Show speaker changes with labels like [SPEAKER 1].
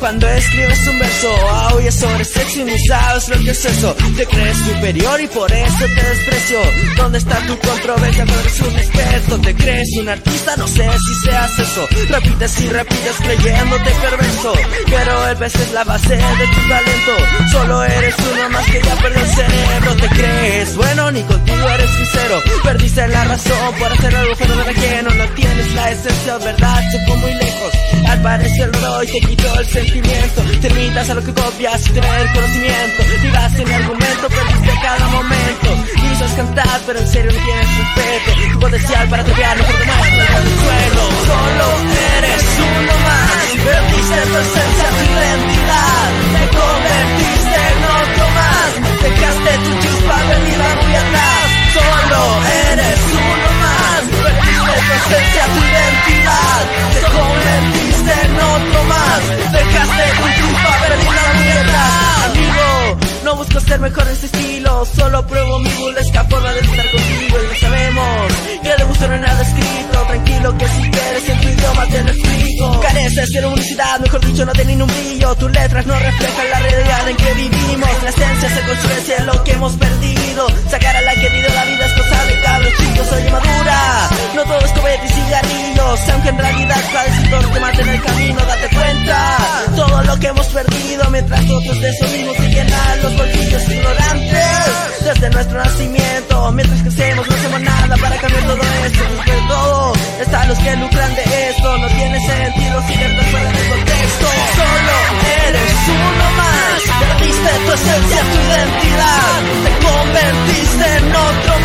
[SPEAKER 1] cuando escribes un verso, oyes sobre sexo y ni sabes lo que es eso. Te crees superior y por eso te desprecio. ¿Dónde está tu controversia? No eres un experto. Te crees un artista, no sé si seas eso. Repites y repites creyéndote perverso, pero el beso es la base de tu talento. Solo eres uno más que ya perdió el cerebro. Te crees bueno, ni contigo eres sincero. Perdiste la razón por hacer algo fuera de ajeno. No tienes la esencia, verdad, se fue muy lejos. Al parecer el rollo te quitó el sentimiento. Te limitas a lo que copias sin tener conocimiento. Llegaste mi argumento, perdiste cada momento. Quisos cantar, pero en serio no tienes respeto. Tu potencial para atrever, no por demás, no el suelo. Solo eres uno más. Perdiste tu esencia, tu identidad. Te convertiste en otro más. Dejaste tu chispa venida muy atrás. Solo eres uno más. Perdiste tu esencia, tu identidad. Te convertiste en otro más. Dejaste tu chispa venida muy atrás. Amigo, no busco ser mejor en este estilo. Solo pruebo mi burlesca forma de estar contigo. Y lo sabemos, que de gusto no hay nada escrito. Tranquilo que si quieres en tu idioma te lo explico. Careces de unicidad, mejor dicho no tienen un brillo. Tus letras no reflejan la realidad en que vivimos. La esencia se construye en lo que hemos perdido. Sacar a la que dio la vida es cosa de cabros chicos. Oye madura, no todo es comer y cigarrillos. Aunque en realidad padecidos te matan el camino, date cuenta. Todo lo que hemos perdido, mientras otros de esos mismos se llenan los bolsillos ignorantes. Desde nuestro nacimiento, mientras crecemos no hacemos nada para cambiar todo esto. Después de todo, están los que lucran de esto. No tiene sentido si entras fuera del contexto. Solo eres uno más. Perdiste tu esencia, tu identidad. Te convertiste en otro